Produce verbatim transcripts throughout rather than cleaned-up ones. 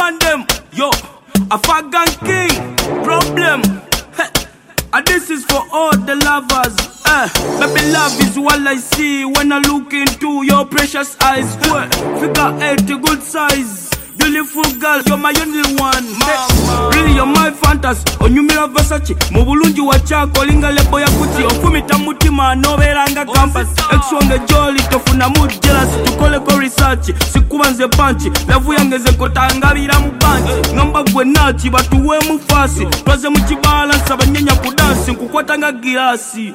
man them. Yo, a Fagan king. Problem. Hey. And this is for all the lovers. Eh, baby, love is all I see when I look into your precious eyes. Well, figure eight, a good size. Beautiful girl, you're my only one. Mama. Really, you're my fantasy. Onyumira Versace, mubulungi wachako linga lebo ya kuti. Ofumita mutima no veranga campus. Exwange jolly tofuna mood jealous. Tukole ko research, sikuba nze panchi. Lavu yange ze kotangabira mu panchi. Ngamba gwe nachi batuwe mu fasi. Twaze mu kibalance abanyenya ku dance nkukwata nga girasi.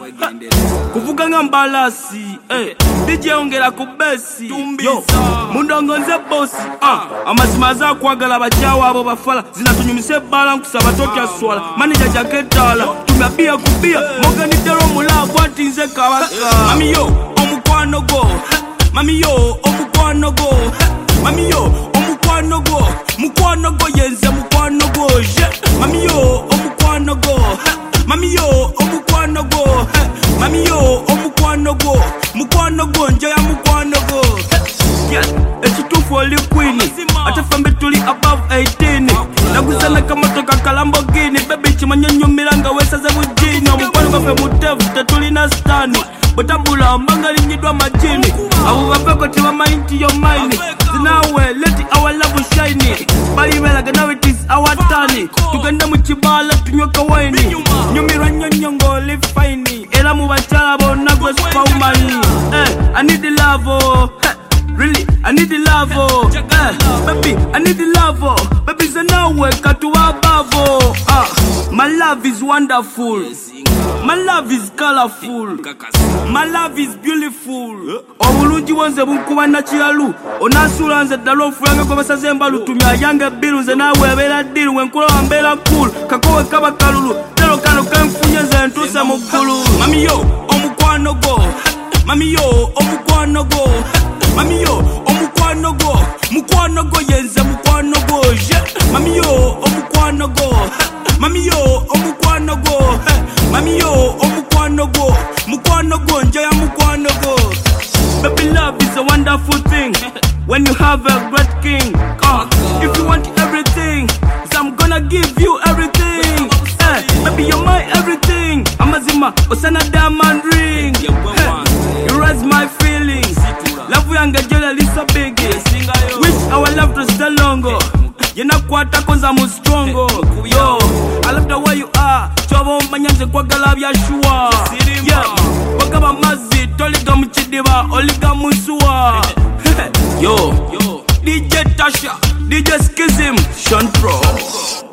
Kuvuga nga mbalasi. Eh, D J ongera ku besi. Yo, mundongo nze boss. Ah, amazimaza kwagala bajawa abo bafala zinatunyumise bala nkusaba tokya swala manager jaketala tumabia kubia mogani tero mulavu ati nze kabaka. Mami yo omukwano go, mami yo omukwano go, mami yo omukwano go, mukwano go yenze mukwano go. Mami yo omukwano go, mami yo omukwano go, mami yo omukwano go, mukwano go nje ya mukwano go. Yeah, it's too for the queen. Ata fambe tuli above eighteen. Nagusana kama toka Lamborghini. Baby chimanyonyo milanga wesa za mujini. Omukwano bafe mutevu tetuli na stani. Botabula mbanga lingidwa majini. Awu wapeko tiwa mainti yo mine. Zinawe let our love shiny. Bali mela gana it is our turn. Tugenda muchibala tunyoka waini. Nyumira nyonyongo live fine. Ela mubachala bona gwe spa umani. Eh, I need the love oh. Really, I need the love, oh. Eh, baby, I need the love, oh. Baby, say now wake up to above, oh. Ah, my love is wonderful. My love is colorful. My love is beautiful. Obulungi wanze bunkuba nachiralu. Onasula nze dalo fulanga kwa basaze mbalu. Tumya yange bilu nze nawe ebera dilu. Wenkula wambera cool. Kakowe kaba kalulu. Telo kano kenfunye nze ntuse mugulu. Mami yo, omukwano go. Mami yo, omukwano go. Mami yo, omukwano go, mukwano go yenze mukwano go. Mami yo, omukwano go, mami yo, omukwano go, mami yo, omukwano go, mukwano go nje ya mukwano go. Baby, love is a wonderful thing when you have a great king. Uh, if you want everything, so I'm gonna give you everything. Eh, baby, you're my everything. Amazima, osana diamond ring. Hey, you raise my feelings. Love yange jela lisa big. Wish our love to stay longer. Yena kwata konza mu strongo. Yo, I love the way you are. Chobo manyanze kwa gala bya shua. Yeah, wakaba mazi toliga mchidiba oliga musua. Yo, D J Tasha, D J Skizim, Sean Pro.